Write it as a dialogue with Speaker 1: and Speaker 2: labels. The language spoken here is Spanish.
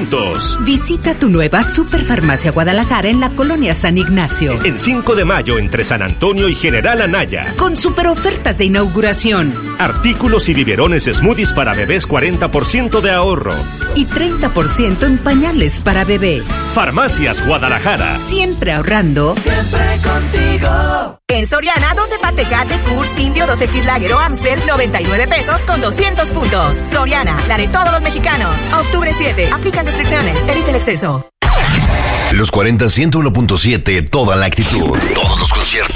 Speaker 1: puntos.
Speaker 2: Visita tu nueva Superfarmacia Guadalajara en la colonia San Ignacio.
Speaker 1: El 5 de mayo entre San Antonio y General Anaya.
Speaker 2: Con super ofertas de inauguración.
Speaker 1: Artículos y biberones smoothies para bebés 40% de ahorro.
Speaker 2: Y 30% en pañales para bebé.
Speaker 1: Farmacias Guadalajara.
Speaker 2: Siempre ahorrando.
Speaker 3: Siempre contigo.
Speaker 4: En Soriana, 2 de Tecate, Kurs, Indio, 2X Lager o Amstel, 99 pesos con 200 puntos. Soriana, la de todos los mexicanos. A octubre 7, aplican restricciones, evita el exceso.
Speaker 5: Los 40 101.7, toda la actitud. Todos los conciertos.